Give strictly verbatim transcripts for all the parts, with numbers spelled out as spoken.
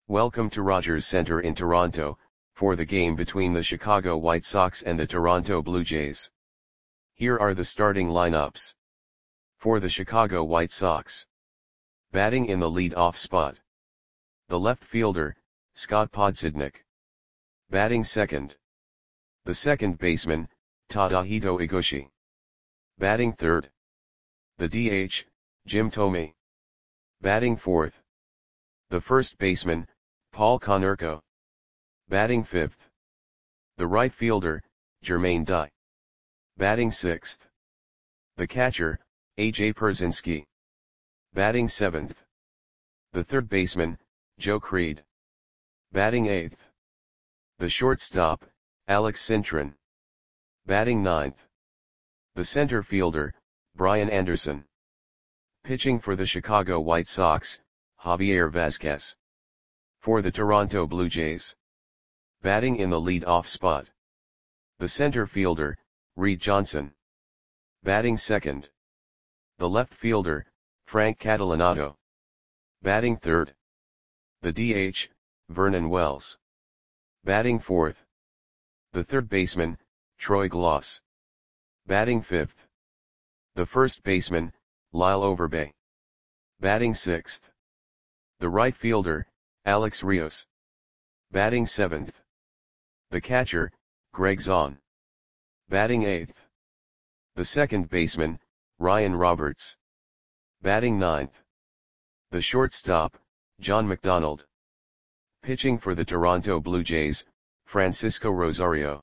Welcome to Rogers Centre in Toronto, for the game between the Chicago White Sox and the Toronto Blue Jays. Here are the starting lineups. For the Chicago White Sox. Batting in the lead-off spot. The left fielder, Scott Podsednik. Batting second. The second baseman, Tadahito Iguchi. Batting third. The D H, Jim Thome. Batting fourth. The first baseman, Paul Konerko. Batting fifth. The right fielder, Jermaine Dye. Batting sixth. The catcher, A J Pierzynski. Batting seventh. The third baseman, Joe Creed. Batting eighth. The shortstop, Alex Cintron. Batting ninth. The center fielder, Brian Anderson. Pitching for the Chicago White Sox, Javier Vazquez. For the Toronto Blue Jays. Batting in the lead-off spot. The center fielder, Reed Johnson. Batting second. The left fielder, Frank Catalanotto. Batting third. The D H, Vernon Wells. Batting fourth. The third baseman, Troy Glaus. Batting fifth. The first baseman, Lyle Overbay. Batting sixth. The right fielder, Alex Rios. Batting seventh. The catcher, Greg Zahn. Batting eighth. The second baseman, Ryan Roberts. Batting ninth. The shortstop, John McDonald. Pitching for the Toronto Blue Jays, Francisco Rosario.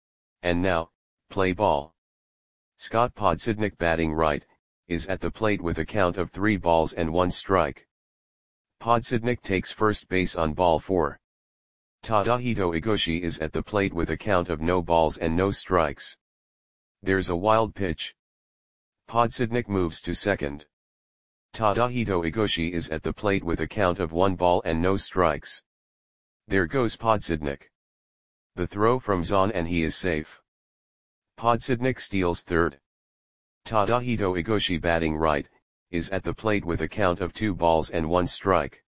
And now, play ball. Scott Podsednik batting right, is at the plate with a count of three balls and one strike. Podsednik takes first base on ball four. Tadahito Iguchi is at the plate with a count of no balls and no strikes. There's a wild pitch. Podsednik moves to second. Tadahito Iguchi is at the plate with a count of one ball and no strikes. There goes Podsednik. The throw from Zahn and he is safe. Podsednik steals third. Tadahito Iguchi batting right, is at the plate with a count of two balls and one strike.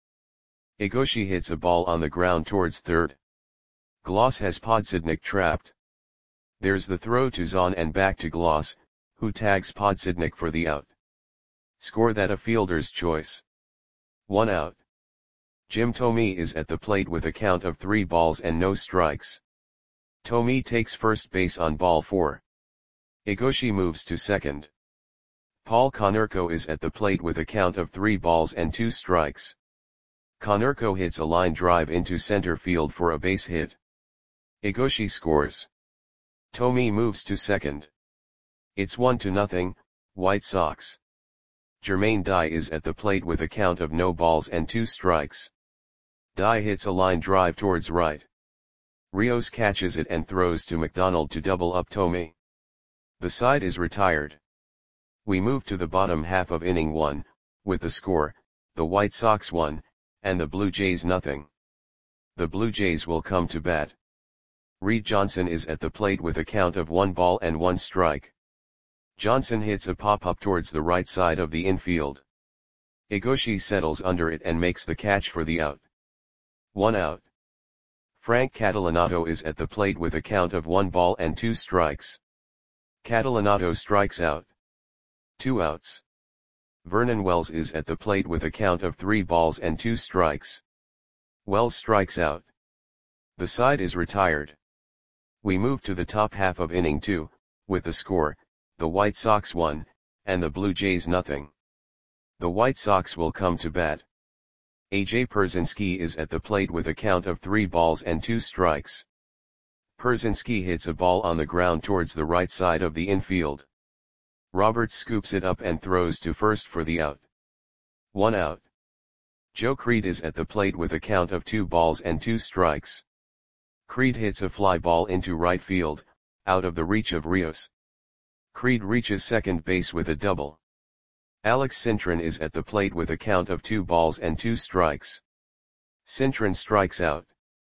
Iguchi hits a ball on the ground towards third. Glaus has Podsednik trapped. There's the throw to Zahn and back to Glaus, who tags Podsednik for the out. Score that a fielder's choice. One out. Jim Thome is at the plate with a count of three balls and no strikes. Thome takes first base on ball four. Iguchi moves to second. Paul Konerko is at the plate with a count of three balls and two strikes. Konerko hits a line drive into center field for a base hit. Iguchi scores. Thome moves to second. It's one to nothing, White Sox. Jermaine Dye is at the plate with a count of no balls and two strikes. Dye hits a line drive towards right. Rios catches it and throws to McDonald to double up Thome. The side is retired. We move to the bottom half of inning one, with the score, the White Sox one, and the Blue Jays nothing. The Blue Jays will come to bat. Reed Johnson is at the plate with a count of one ball and one strike. Johnson hits a pop-up towards the right side of the infield. Iguchi settles under it and makes the catch for the out. One out. Frank Catalanotto is at the plate with a count of one ball and two strikes. Catalanotto strikes out. Two outs. Vernon Wells is at the plate with a count of three balls and two strikes. Wells strikes out. The side is retired. We move to the top half of inning two, with the score, the White Sox one, and the Blue Jays nothing. The White Sox will come to bat. A J Pierzynski is at the plate with a count of three balls and two strikes. Pierzynski hits a ball on the ground towards the right side of the infield. Roberts scoops it up and throws to first for the out. One out. Joe Creed is at the plate with a count of two balls and two strikes. Creed hits a fly ball into right field, out of the reach of Rios. Creed reaches second base with a double. Alex Cintron is at the plate with a count of two balls and two strikes. Cintron strikes out.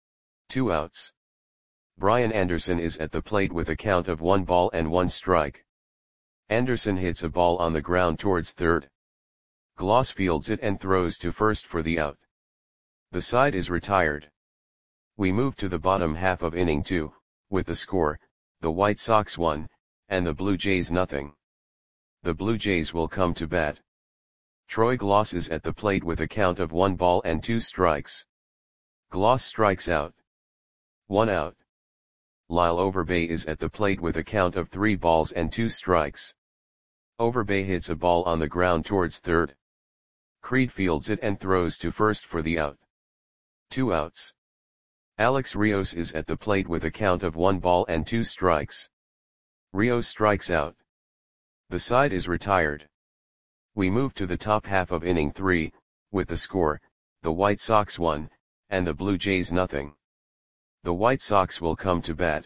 Two outs. Brian Anderson is at the plate with a count of one ball and one strike. Anderson hits a ball on the ground towards third. Glaus fields it and throws to first for the out. The side is retired. We move to the bottom half of inning two, with the score, the White Sox one, and the Blue Jays nothing. The Blue Jays will come to bat. Troy Glaus is at the plate with a count of one ball and two strikes. Glaus strikes out. One out. Lyle Overbay is at the plate with a count of three balls and two strikes. Overbay hits a ball on the ground towards third. Creed fields it and throws to first for the out. Two outs. Alex Rios is at the plate with a count of one ball and two strikes. Rios strikes out. The side is retired. We move to the top half of inning three, with the score, the White Sox one, and the Blue Jays nothing. The White Sox will come to bat.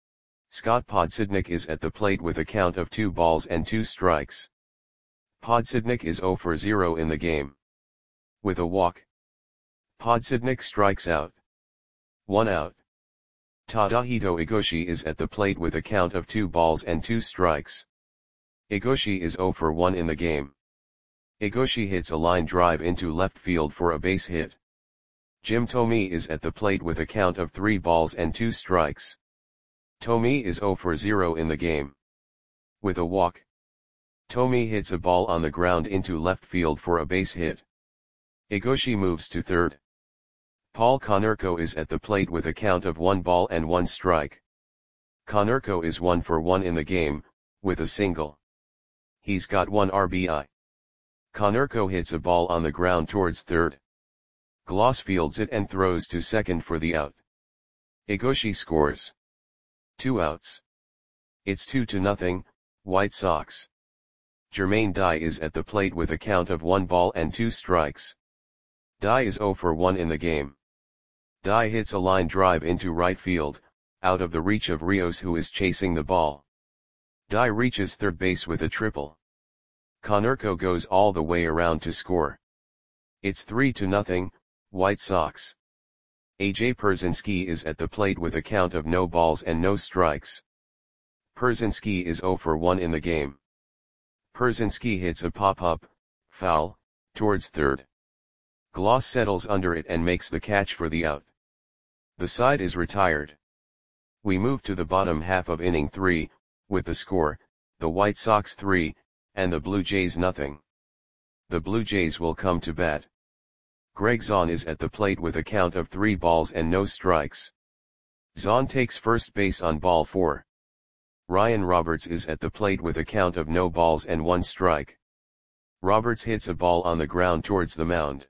Scott Podsednik is at the plate with a count of two balls and two strikes. Podsednik is zero for zero in the game. With a walk, Podsednik strikes out. One out. Tadahito Igoshi is at the plate with a count of two balls and two strikes. Igoshi is zero for one in the game. Igoshi hits a line drive into left field for a base hit. Jim Thome is at the plate with a count of three balls and two strikes. Thome is zero for zero in the game. With a walk, Thome hits a ball on the ground into left field for a base hit. Igoshi moves to third. Paul Konerko is at the plate with a count of one ball and one strike. Konerko is one for one in the game, with a single. He's got one R B I. Konerko hits a ball on the ground towards third. Glaus fields it and throws to second for the out. Igoshi scores. Two outs. It's two to nothing, White Sox. Jermaine Dye is at the plate with a count of one ball and two strikes. Dye is zero for one in the game. Dye hits a line drive into right field, out of the reach of Rios who is chasing the ball. Dye reaches third base with a triple. Konerko goes all the way around to score. It's three to nothing, White Sox. A J Pierzynski is at the plate with a count of no balls and no strikes. Pierzynski is zero for one in the game. Pierzynski hits a pop-up, foul, towards third. Glaus settles under it and makes the catch for the out. The side is retired. We move to the bottom half of inning three, with the score, the White Sox three, and the Blue Jays nothing. The Blue Jays will come to bat. Greg Zahn is at the plate with a count of three balls and no strikes. Zahn takes first base on ball four. Ryan Roberts is at the plate with a count of no balls and one strike. Roberts hits a ball on the ground towards the mound.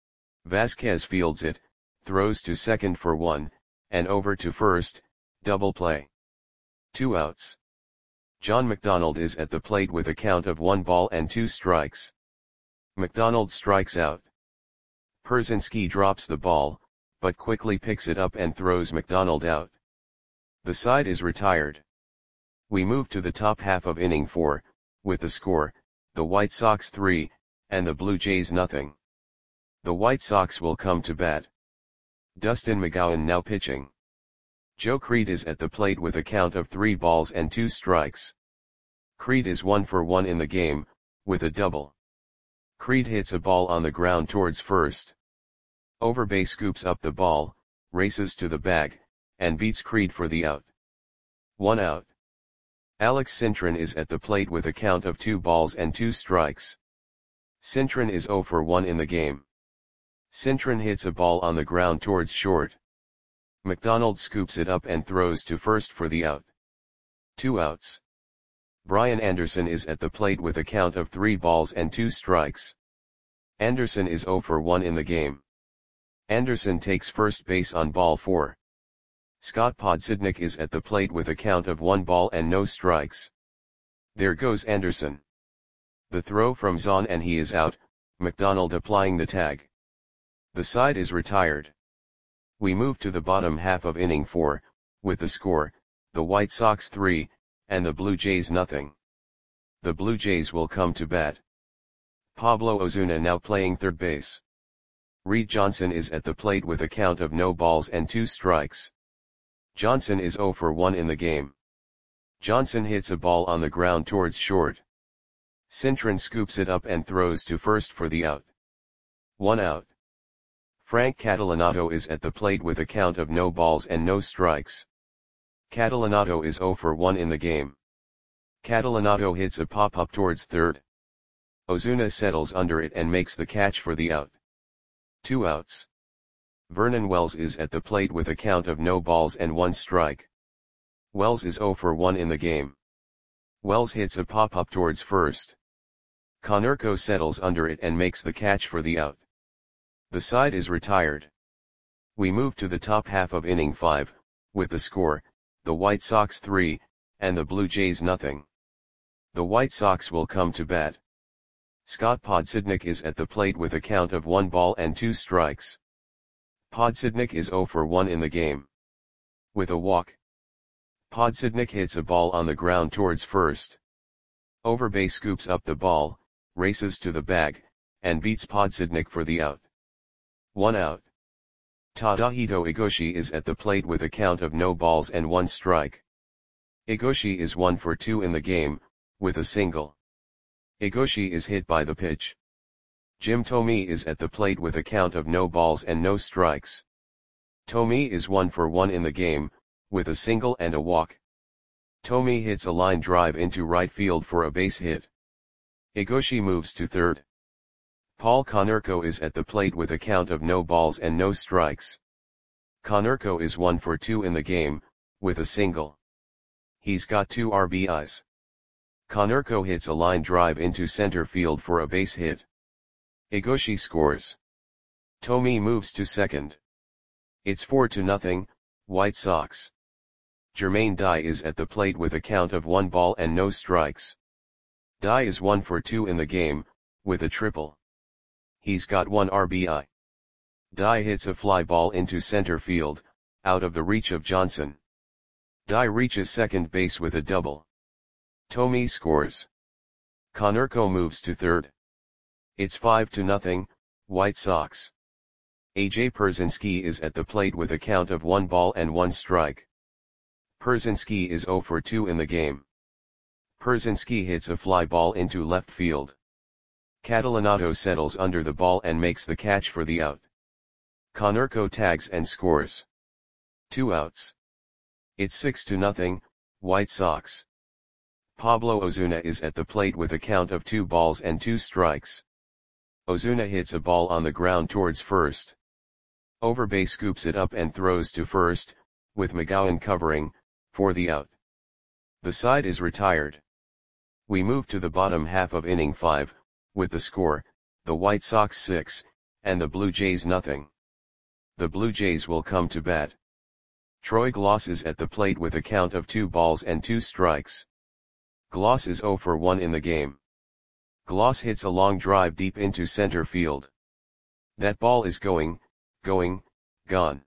Vasquez fields it, throws to second for one, and over to first, double play. Two outs. John McDonald is at the plate with a count of one ball and two strikes. McDonald strikes out. Pierzynski drops the ball, but quickly picks it up and throws McDonald out. The side is retired. We move to the top half of inning four, with the score, the White Sox three, and the Blue Jays nothing. The White Sox will come to bat. Dustin McGowan now pitching. Joe Creed is at the plate with a count of three balls and two strikes. Creed is one for one in the game, with a double. Creed hits a ball on the ground towards first. Overbay scoops up the ball, races to the bag, and beats Creed for the out. One out. Alex Cintron is at the plate with a count of two balls and two strikes. Cintron is zero for one in the game. Cintron hits a ball on the ground towards short. McDonald scoops it up and throws to first for the out. Two outs. Brian Anderson is at the plate with a count of three balls and two strikes. Anderson is zero for one in the game. Anderson takes first base on ball four. Scott Podsednik is at the plate with a count of one ball and no strikes. There goes Anderson. The throw from Zahn and he is out, McDonald applying the tag. The side is retired. We move to the bottom half of inning four, with the score, the White Sox three, and the Blue Jays nothing. The Blue Jays will come to bat. Pablo Ozuna now playing third base. Reed Johnson is at the plate with a count of no balls and two strikes. Johnson is zero for one in the game. Johnson hits a ball on the ground towards short. Cintron scoops it up and throws to first for the out. One out. Frank Catalanato is at the plate with a count of no balls and no strikes. Catalanato is zero for one in the game. Catalanato hits a pop-up towards third. Ozuna settles under it and makes the catch for the out. Two outs. Vernon Wells is at the plate with a count of no balls and one strike. Wells is zero for one in the game. Wells hits a pop-up towards first. Konerko settles under it and makes the catch for the out. The side is retired. We move to the top half of inning five, with the score, the White Sox three, and the Blue Jays nothing. The White Sox will come to bat. Scott Podsednik is at the plate with a count of one ball and two strikes. Podsednik is zero for one in the game. With a walk. Podsednik hits a ball on the ground towards first. Overbay scoops up the ball, races to the bag, and beats Podsednik for the out. One out. Tadahito Igoshi is at the plate with a count of no balls and one strike. Igoshi is one for two in the game, with a single. Igoshi is hit by the pitch. Jim Thome is at the plate with a count of no balls and no strikes. Thome is one for one in the game, with a single and a walk. Thome hits a line drive into right field for a base hit. Igoshi moves to third. Paul Konerko is at the plate with a count of no balls and no strikes. Konerko is one for two in the game, with a single. He's got two R B Is. Konerko hits a line drive into center field for a base hit. Igoshi scores. Thome moves to second. It's four to nothing, White Sox. Jermaine Dye is at the plate with a count of one ball and no strikes. Dye is one for two in the game, with a triple. He's got one R B I. Dye hits a fly ball into center field, out of the reach of Johnson. Dye reaches second base with a double. Thome scores. Konerko moves to third. It's five to nothing, White Sox. A J Pierzynski is at the plate with a count of one ball and one strike. Pierzynski is zero for two in the game. Pierzynski hits a fly ball into left field. Catalanato settles under the ball and makes the catch for the out. Konerko tags and scores. Two outs. It's six to nothing, White Sox. Pablo Ozuna is at the plate with a count of two balls and two strikes. Ozuna hits a ball on the ground towards first. Overbay scoops it up and throws to first, with McGowan covering, for the out. The side is retired. We move to the bottom half of inning five, with the score, the White Sox six, and the Blue Jays nothing. The Blue Jays will come to bat. Troy Gloss is at the plate with a count of two balls and two strikes. Gloss is zero for one in the game. Gloss hits a long drive deep into center field. That ball is going, going, gone.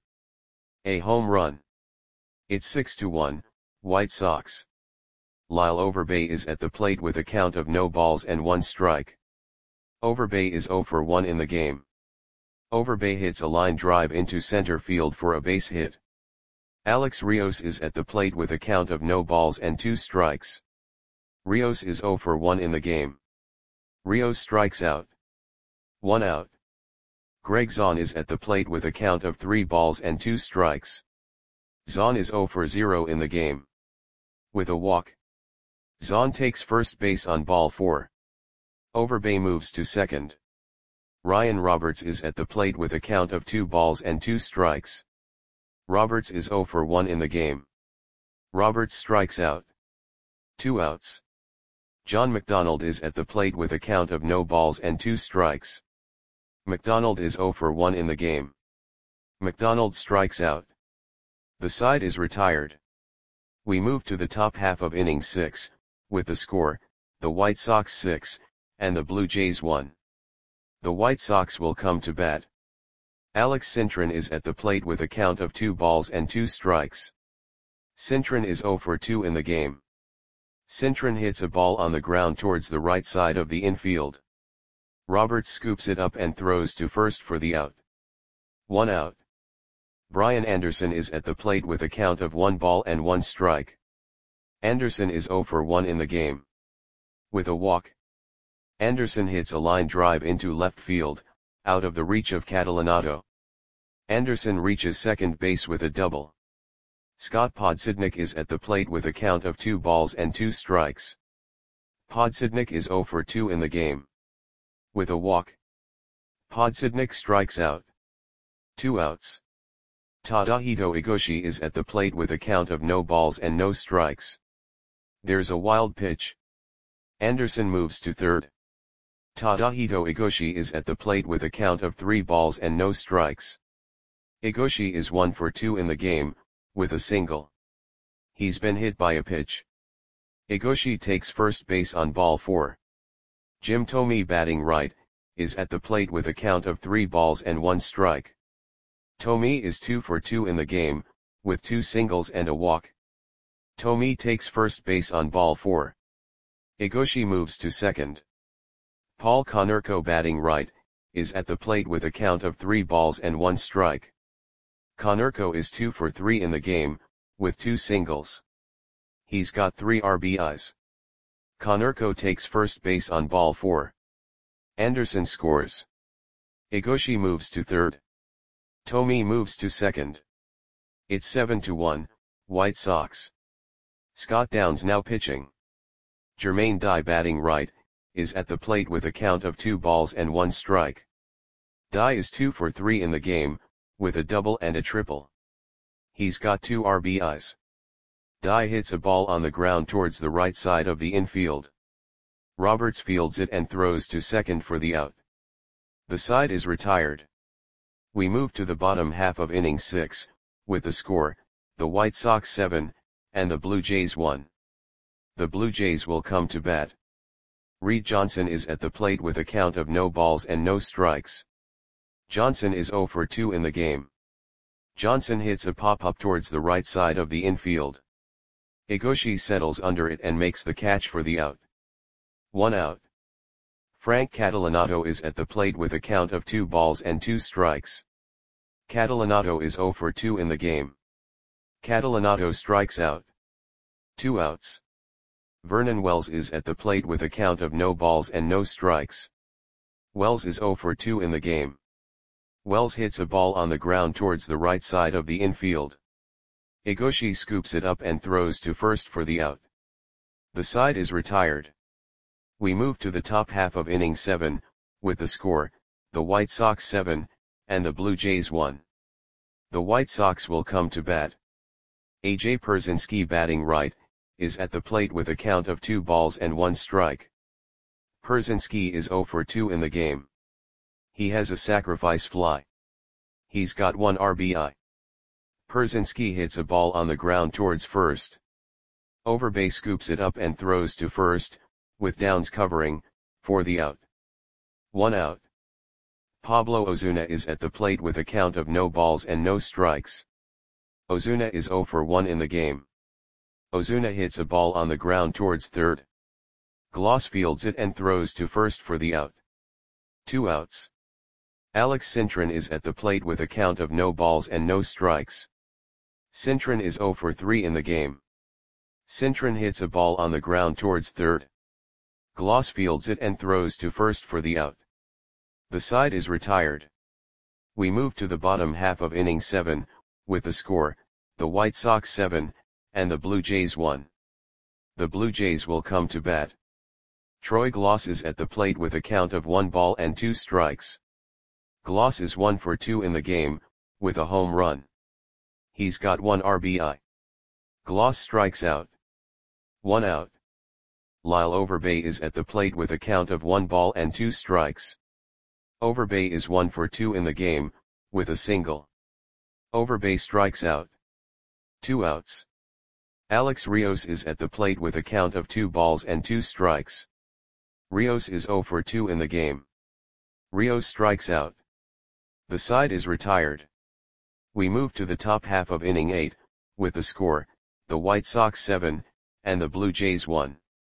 A home run. It's six to one, White Sox. Lyle Overbay is at the plate with a count of no balls and one strike. Overbay is zero for one in the game. Overbay hits a line drive into center field for a base hit. Alex Rios is at the plate with a count of no balls and two strikes. Rios is zero for one in the game. Rios strikes out. One out. Greg Zahn is at the plate with a count of three balls and two strikes. Zahn is zero for zero in the game. With a walk. Zahn takes first base on ball four. Overbay moves to second. Ryan Roberts is at the plate with a count of two balls and two strikes. Roberts is zero for one in the game. Roberts strikes out. Two outs. John McDonald is at the plate with a count of no balls and two strikes. McDonald is zero for one in the game. McDonald strikes out. The side is retired. We move to the top half of inning six, with the score, the White Sox six, and the Blue Jays one. The White Sox will come to bat. Alex Cintron is at the plate with a count of two balls and two strikes. Cintron is zero for two in the game. Cintron hits a ball on the ground towards the right side of the infield. Roberts scoops it up and throws to first for the out. One out. Brian Anderson is at the plate with a count of one ball and one strike. Anderson is zero for one in the game. With a walk. Anderson hits a line drive into left field, out of the reach of Catalanato. Anderson reaches second base with a double. Scott Podsednik is at the plate with a count of two balls and two strikes. Podsednik is zero for two in the game. With a walk, Podsednik strikes out. Two outs. Tadahito Igoshi is at the plate with a count of no balls and no strikes. There's a wild pitch. Anderson moves to third. Tadahito Igoshi is at the plate with a count of three balls and no strikes. Igoshi is one for two in the game, with a single. He's been hit by a pitch. Igoshi takes first base on ball four. Jim Thome, batting right, is at the plate with a count of three balls and one strike. Thome is two for two in the game, with two singles and a walk. Thome takes first base on ball four. Igoshi moves to second. Paul Konerko, batting right, is at the plate with a count of three balls and one strike. Konerko is two for three in the game, with two singles. He's got three R B Is. Konerko takes first base on ball four. Anderson scores. Igoshi moves to third. Thome moves to second. It's seven to one, White Sox. Scott Downs now pitching. Jermaine Dye, batting right, is at the plate with a count of two balls and one strike. Dye is two for three in the game, with a double and a triple. He's got two R B Is. Dye hits a ball on the ground towards the right side of the infield. Roberts fields it and throws to second for the out. The side is retired. We move to the bottom half of inning six, with the score, the White Sox seven, and the Blue Jays one. The Blue Jays will come to bat. Reed Johnson is at the plate with a count of no balls and no strikes. Johnson is zero for two in the game. Johnson hits a pop-up towards the right side of the infield. Igoshi settles under it and makes the catch for the out. One out. Frank Catalanato is at the plate with a count of two balls and two strikes. Catalanato is zero for two in the game. Catalanato strikes out. Two outs. Vernon Wells is at the plate with a count of no balls and no strikes. Wells is zero for two in the game. Wells hits a ball on the ground towards the right side of the infield. Igoshi scoops it up and throws to first for the out. The side is retired. We move to the top half of inning seven, with the score, the White Sox seven, and the Blue Jays one. The White Sox will come to bat. A J Pierzynski, batting right, is at the plate with a count of two balls and one strike. Pierzynski is zero for two in the game. He has a sacrifice fly. He's got one R B I. Pierzynski hits a ball on the ground towards first. Overbay scoops it up and throws to first, with Downs covering, for the out. One out. Pablo Ozuna is at the plate with a count of no balls and no strikes. Ozuna is zero for one in the game. Ozuna hits a ball on the ground towards third. Gloss fields it and throws to first for the out. Two outs. Alex Cintron is at the plate with a count of no balls and no strikes. Cintron is zero for three in the game. Cintron hits a ball on the ground towards third. Gloss fields it and throws to first for the out. The side is retired. We move to the bottom half of inning seven, with the score, the White Sox seven, and the Blue Jays one. The Blue Jays will come to bat. Troy Gloss is at the plate with a count of one ball and two strikes. Gloss is one for two in the game, with a home run. He's got one R B I. Gloss strikes out. One out. Lyle Overbay is at the plate with a count of one ball and two strikes. Overbay is one for two in the game, with a single. Overbay strikes out. Two outs. Alex Rios is at the plate with a count of two balls and two strikes. Rios is zero for two in the game. Rios strikes out. The side is retired. We move to the top half of inning eight, with the score, the White Sox seven, and the Blue Jays one.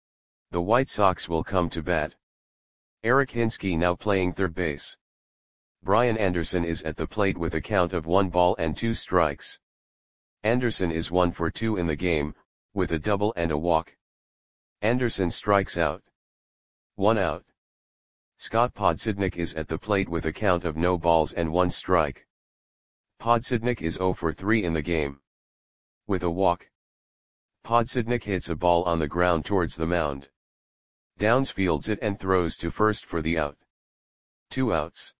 The White Sox will come to bat. Eric Hinske now playing third base. Brian Anderson is at the plate with a count of one ball and two strikes. Anderson is one for two in the game, with a double and a walk. Anderson strikes out. One out. Scott Podsednik is at the plate with a count of no balls and one strike. Podsednik is zero for three in the game. With a walk, Podsednik hits a ball on the ground towards the mound. Downs fields it and throws to first for the out. Two outs.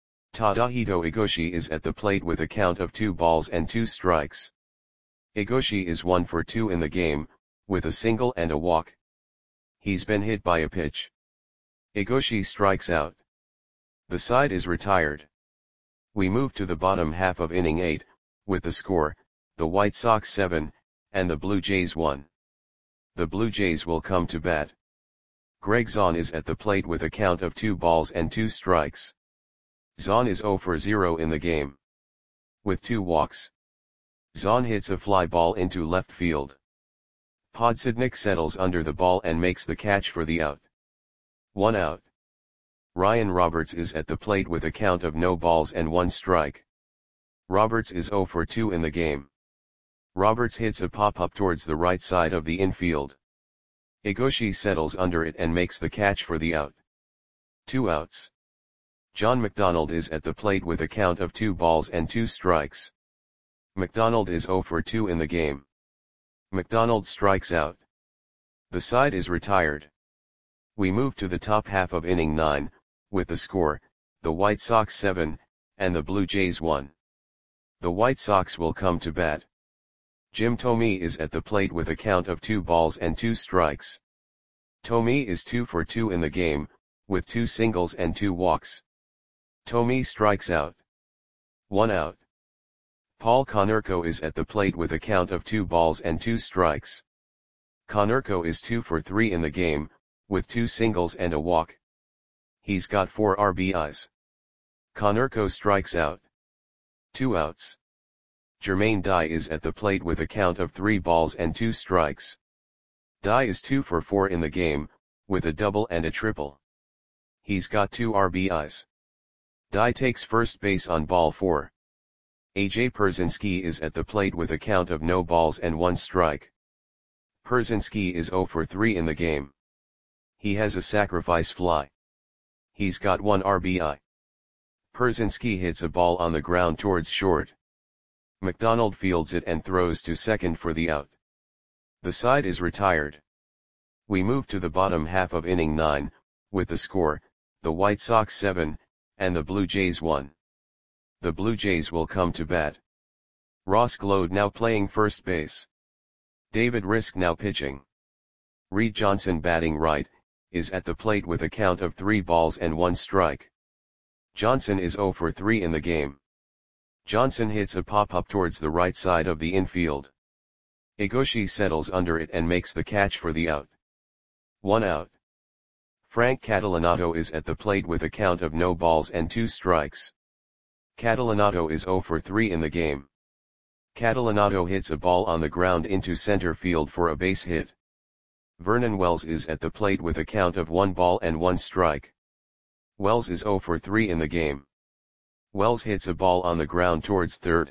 Tadahito Igoshi is at the plate with a count of two balls and two strikes. Igoshi is one for two in the game, with a single and a walk. He's been hit by a pitch. Igoshi strikes out. The side is retired. We move to the bottom half of inning eight, with the score, the White Sox seven, and the Blue Jays one. The Blue Jays will come to bat. Greg Zaun is at the plate with a count of two balls and two strikes. Zaun is zero for zero in the game. With two walks, Zaun hits a fly ball into left field. Podsednik settles under the ball and makes the catch for the out. One out. Ryan Roberts is at the plate with a count of no balls and one strike. Roberts is zero for two in the game. Roberts hits a pop-up towards the right side of the infield. Igoshi settles under it and makes the catch for the out. Two outs. John McDonald is at the plate with a count of two balls and two strikes. McDonald is zero for two in the game. McDonald strikes out. The side is retired. We move to the top half of inning nine, with the score, the White Sox seven, and the Blue Jays one. The White Sox will come to bat. Jim Thome is at the plate with a count of two balls and two strikes. Thome is two for two in the game, with two singles and two walks. Thome strikes out. One out. Paul Konerko is at the plate with a count of two balls and two strikes. Konerko is two for three in the game, with two singles and a walk. He's got four R B Is. Konerko strikes out. Two outs. Jermaine Dye is at the plate with a count of three balls and two strikes. Dye is two for four in the game, with a double and a triple. He's got two R B Is. Dye takes first base on ball four. A J Pierzynski is at the plate with a count of no balls and one strike. Pierzynski is zero for three in the game. He has a sacrifice fly. He's got one R B I. Pierzynski hits a ball on the ground towards short. McDonald fields it and throws to second for the out. The side is retired. We move to the bottom half of inning nine, with the score, the White Sox seven, and the Blue Jays one. The Blue Jays will come to bat. Ross Glode now playing first base. David Risk now pitching. Reed Johnson batting right, is at the plate with a count of three balls and one strike. Johnson is zero for three in the game. Johnson hits a pop-up towards the right side of the infield. Igoshi settles under it and makes the catch for the out. One out. Frank Catalanato is at the plate with a count of no balls and two strikes. Catalanato is zero for three in the game. Catalanato hits a ball on the ground into center field for a base hit. Vernon Wells is at the plate with a count of one ball and one strike. Wells is zero for three in the game. Wells hits a ball on the ground towards third.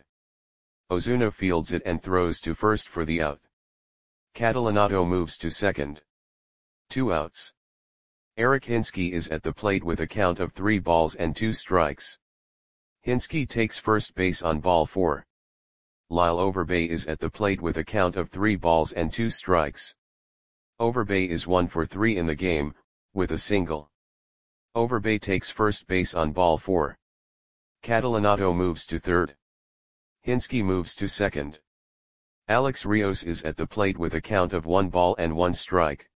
Ozuna fields it and throws to first for the out. Catalanato moves to second. Two outs. Eric Hinske is at the plate with a count of three balls and two strikes. Hinske takes first base on ball four. Lyle Overbay is at the plate with a count of three balls and two strikes. Overbay is one for three in the game, with a single. Overbay takes first base on ball four. Catalanato moves to third. Hinske moves to second. Alex Rios is at the plate with a count of one ball and one strike.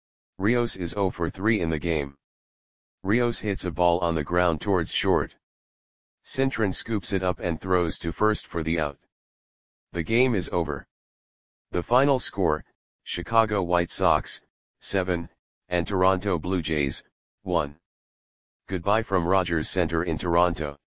Rios is zero for three in the game. Rios hits a ball on the ground towards short. Cintron scoops it up and throws to first for the out. The game is over. The final score, Chicago White Sox, seven, and Toronto Blue Jays, one. Goodbye from Rogers Center in Toronto.